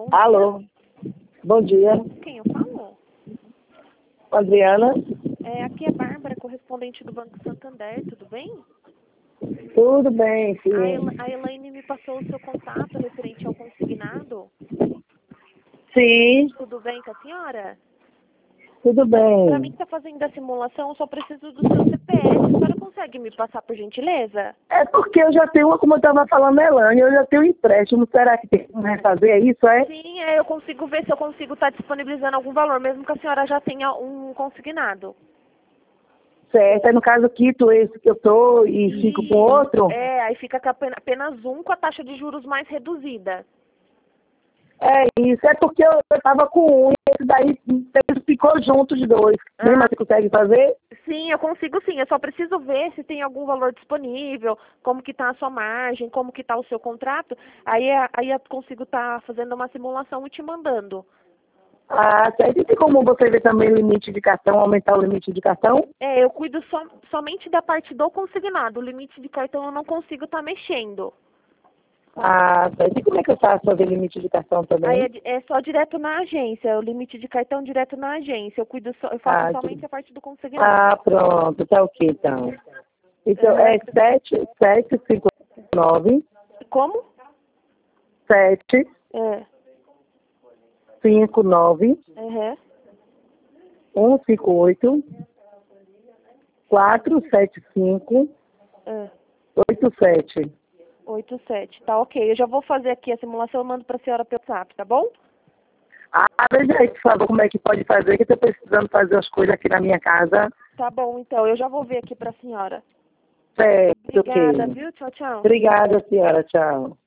Bom Alô, dia. bom dia. Quem eu falo? Adriana, Aqui é Bárbara, correspondente do Banco Santander, tudo bem? tudo bem, filho? A Elaine me passou o seu contato referente ao consignado. Sim, Tudo bem com a senhora? tudo Para mim bem. que está fazendo a simulação, eu só preciso do seu CPF. A senhora consegue me passar por gentileza? É porque eu já tenho, como eu estava falando, Elane, eu já tenho um empréstimo. Será que tem como refazer? É isso, é? Sim, eu consigo ver se eu consigo estar disponibilizando algum valor, mesmo que a senhora já tenha um consignado. Certo. É no caso, quito esse que eu tô e fico com outro? Aí fica com apenas um com a taxa de juros mais reduzida. É isso. É porque eu estava com um e esse daí ficou junto de dois. Mesmo assim, consegue fazer? Sim, eu consigo sim. Eu só preciso ver se tem algum valor disponível, como que está a sua margem, como que está o seu contrato. Aí eu consigo estar fazendo uma simulação e te mandando. Ah, certo. E tem como você ver também o limite de cartão, aumentar o limite de cartão? Eu cuido somente da parte do consignado. O limite de cartão eu não consigo estar mexendo. Ah, certo. E como é que eu faço para ver limite de cartão Aí também? é só direto na agência, o limite de cartão direto na agência. Eu faço Ah, somente a parte do consignado. pronto, tá ok então. Então Aham. é 7759 Como? 759 Aham. 158 475 É. 87. 87. Tá ok. Eu já vou fazer aqui a simulação e mando pra senhora pelo WhatsApp, tá bom? Ah, veja aí, por favor, como é que pode fazer, que eu tô precisando fazer as coisas aqui na minha casa. Tá bom, então. Eu já vou ver aqui pra senhora. Certo, Obrigada, ok. viu? Tchau, tchau. Obrigada, senhora. Tchau.